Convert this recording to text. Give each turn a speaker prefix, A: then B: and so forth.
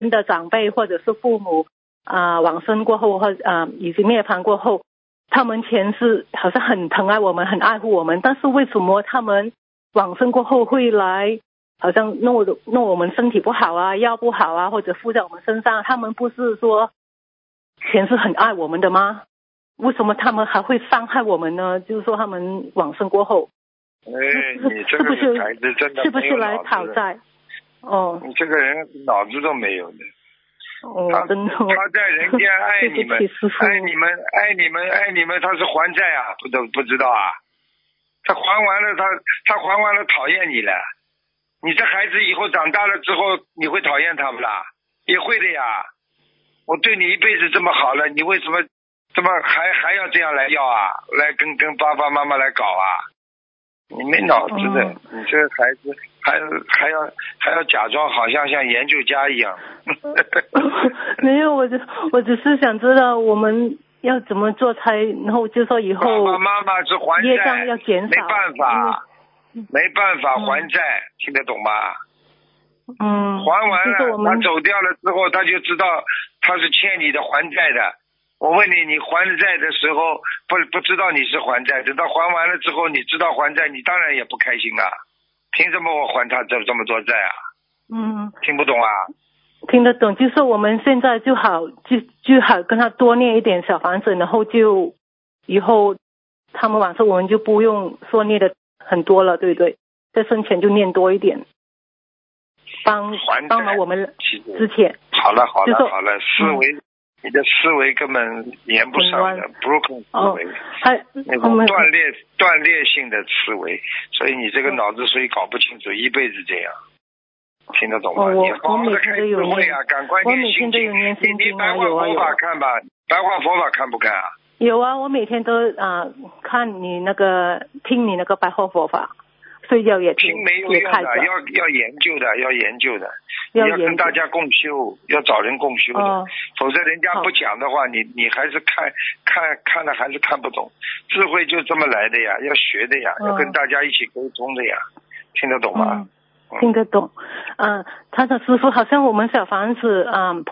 A: 的长辈或者是父母往生过后或已经灭旁过后，他们前世好像很疼爱我们，很爱护我们，但是为什么他们往生过后会来好像弄我们身体不好啊，腰不好啊，或者附在我们身上？他们不是说前世很爱我们的吗？为什么他们还会伤害我们呢？就是说他们往生过后，
B: 你这个孩子真的
A: 是不是来讨债？哦，
B: 你这个人脑子都没有的。
A: 真的，
B: 他在人间爱你们，爱你们，他是还债啊，不知道啊？他还完了，他还完了，讨厌你了。你这孩子以后长大了之后，你会讨厌他不啦？也会的呀。我对你一辈子这么好了，你为什么这么还要这样来要啊？来跟爸爸妈妈来搞啊？你没脑子的，你这个孩子还要假装好像研究家一样。
A: 没有，我只是想知道我们要怎么做才，然后就说以后
B: 爸爸妈妈是还债，
A: 业障要减少，
B: 没办法还债，听得懂吗？还完了，他走掉了之后，他就知道他是欠你的还债的。我问你，你还债的时候不知道你是还债，等到还完了之后，你知道还债，你当然也不开心啊。凭什么我还他这么多债啊？听不懂啊？
A: 听得懂，就是我们现在就好跟他多念一点小房子，然后就以后他们往生我们就不用说念的很多了，对不对？在生前就念多一点，帮了我们之前。
B: 好了，你的思维根本连不上的 broken 思维，那种断裂性的思维，所以你这个脑子所以搞不清楚，一辈子这样。听得懂吗？你好好的开智慧啊，赶快念心经。你白话佛法看吧，白话佛法看不看啊？
A: 有啊，我每天都看你听你那个白话佛法，睡觉也听
B: 没有用的，要研究的，要跟大家共修，要找人共修的，否则人家不讲的话，你还是看了还是看不懂。智慧就这么来的呀，要学的呀，要跟大家一起沟通的呀，听得懂吗？
A: 听得懂。他的师父好像我们小房子